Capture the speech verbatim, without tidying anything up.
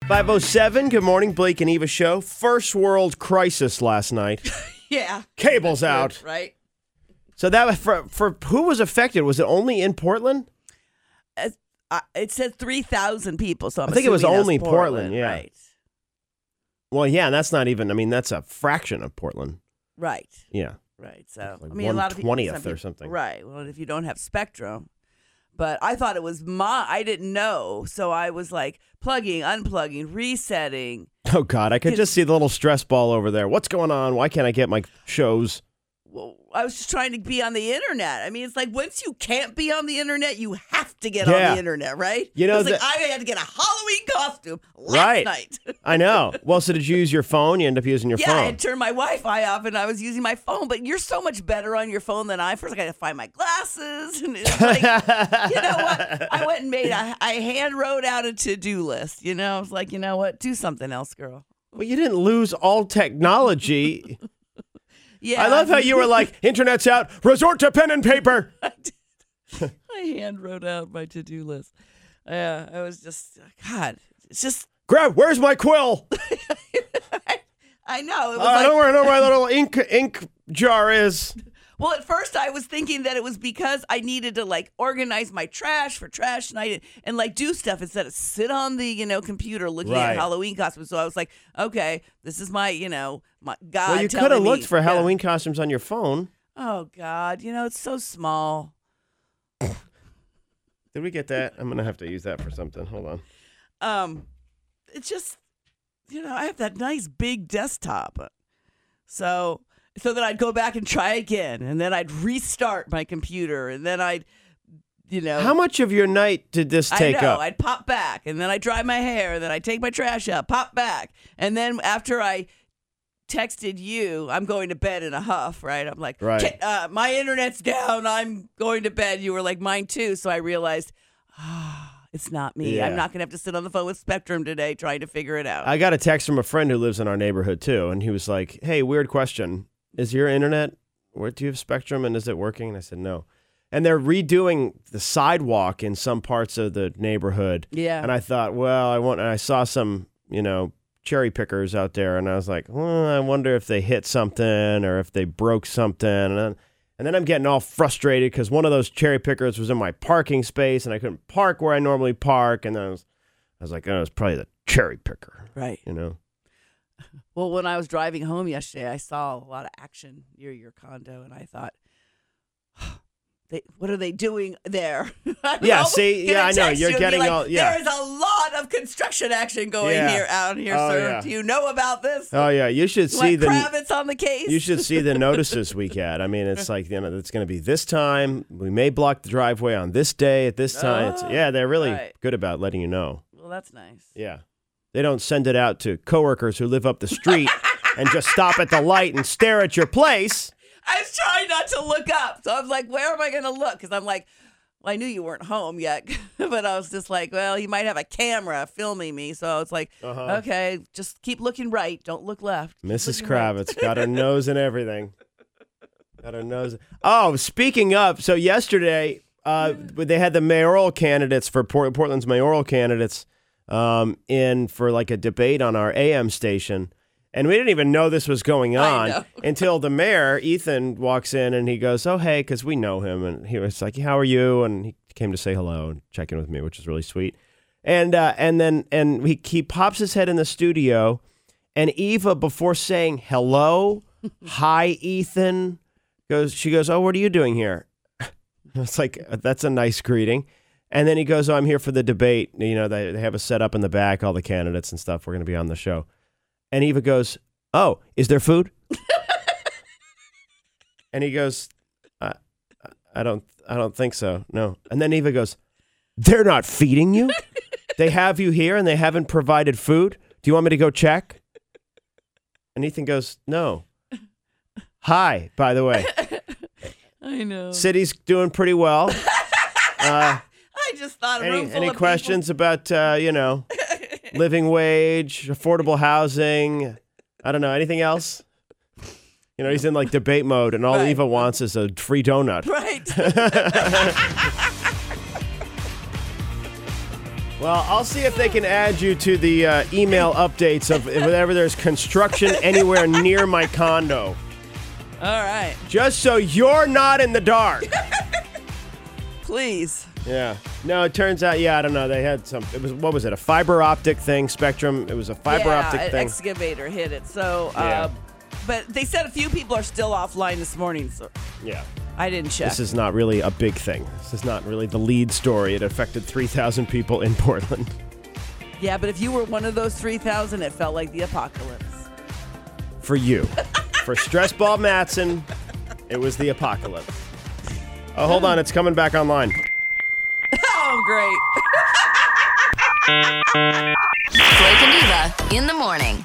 five oh seven, good morning, Blake and Eva show. First world crisis last night. Yeah. Cables out. Right. So that was for, for who was affected? Was it only in Portland? Uh, uh, it said three thousand people, so I'm I think it was assuming only that's Portland, yeah. Right. Well, yeah, and that's not even, I mean, that's a fraction of Portland. Right. Yeah. Right. So, Like I mean, a lot of people. one twentieth some people- or something. Right. Well, if you don't have Spectrum. But I thought it was my, I didn't know. So I was like plugging, unplugging, resetting. Oh, God, I could just see the little stress ball over there. What's going on? Why can't I get my shows? Well, I was just trying to be on the internet. I mean, it's like once you can't be on the internet, you have to get Yeah. on the internet, right? You know, it's like the- I had to get a Halloween costume last Right. night. I know. Well, so did you use your phone? You end up using your yeah, phone. I had turned my Wi-Fi off and I was using my phone. But you're so much better on your phone than I. First, I got to find my glasses, and it's like, you know what? I went and made. A, I hand wrote out a to-do list. You know, I was like, you know what? Do something else, girl. Well, you didn't lose all technology. Yeah, I love how you were like, internet's out, resort to pen and paper. I did. I hand wrote out my to-do list. Yeah, I was just, God, it's just. Grab, where's my quill? I, I know. It was Uh, I like, don't know where know where my little ink ink jar is. well, at first I was thinking that it was because I needed to like organize my trash for trash night and, and like do stuff instead of sit on the, you know, computer looking Right. at Halloween costumes. So I was like, okay, this is my, you know, my God. Well, you telling could have me- looked for yeah. Halloween costumes on your phone. Oh God, you know, it's so small. Did we get that? I'm gonna have to use that for something. Hold on. Um, it's just, you know, I have that nice big desktop. So, so that I'd go back and try again, and then I'd restart my computer, and then I'd, you know. How much of your night did this take I know, up? I'd pop back, and then I'd dry my hair, and then I'd take my trash out, pop back. And then after I texted you, I'm going to bed in a huff, right? I'm like, Right. "K- uh, my internet's down, I'm going to bed. You were like, mine too. So I realized, ah, it's not me. Yeah. I'm not going to have to sit on the phone with Spectrum today trying to figure it out. I got a text from a friend who lives in our neighborhood too, and he was like, "Hey, weird question. Is your internet? Where do you have Spectrum, and is it working?" And I said, "No." And they're redoing the sidewalk in some parts of the neighborhood. Yeah. And I thought, well, I want. And I saw some, you know, cherry pickers out there, and I was like, well, I wonder if they hit something or if they broke something. And then, and then I'm getting all frustrated because one of those cherry pickers was in my parking space, and I couldn't park where I normally park. And then I was, I was like, oh, it's probably the cherry picker, Right. you know. Well, when I was driving home yesterday, I saw a lot of action near your condo, and I thought, they, what are they doing there? I Yeah, was see, gonna yeah, I know, text you're you and be getting like, all- yeah. There is a lot of construction action going Yeah. here out here, Oh, sir. yeah. Do you know about this? Oh yeah, you should see What, the Kravitz on the case? you should see the notices we get. I mean, it's like, you know, it's going to be this time. We may block the driveway on this day at this time. It's, Oh, yeah, they're really right. good about letting you know. Well, that's nice. Yeah, they don't send it out to coworkers who live up the street and just stop at the light and stare at your place. I was trying not to look up. So I was like, where am I going to look? Because I'm like, well, I knew you weren't home yet. But I was just like, well, you might have a camera filming me. So I was like, Uh-huh. okay, just keep looking right. Don't look left. Keep Missus looking right. Kravitz got her nose in everything. Got her nose. Oh, speaking of, so yesterday uh, they had the mayoral candidates for Port- Portland's mayoral candidates um, in for like a debate on our A M station. And we didn't even know this was going I on know. until the mayor, Ethan, walks in and he goes, oh, hey, because we know him. And he was like, how are you? And he came to say hello and check in with me, which is really sweet. And uh, and then and he, he pops his head in the studio. And Eva, before saying hello, hi, Ethan, goes. She goes, oh, what are you doing here? It's like, that's a nice greeting. And then he goes, oh, I'm here for the debate. You know, they, they have a set up in the back, all the candidates and stuff. We're going to be on the show. And Eva goes, oh, is there food? And he goes, I, I don't I don't think so. No. And then Eva goes, they're not feeding you? They have you here and they haven't provided food? Do you want me to go check? And Ethan goes, no. Hi, by the way. I know. City's doing pretty well. Uh, I just thought a room any full any of questions about, uh, you know, living wage, affordable housing? I don't know. Anything else? You know, he's in like debate mode, and all Right. Eva wants is a free donut. Right. Well, I'll see if they can add you to the uh, email updates of whenever there's construction anywhere near my condo. All right. Just so you're not in the dark. Please. Yeah. No, it turns out, yeah, I don't know. They had some, it was, what was it, a fiber optic thing, Spectrum? It was a fiber yeah, optic an thing. excavator hit it. So, uh, Yeah. but they said a few people are still offline this morning, so Yeah. I didn't check. This is not really a big thing. This is not really the lead story. It affected three thousand people in Portland. Yeah, but if you were one of those three thousand, it felt like the apocalypse. For you. For Stressball Matson, it was the apocalypse. Oh, hold on. It's coming back online. Oh, great. Blake and Eva in the morning.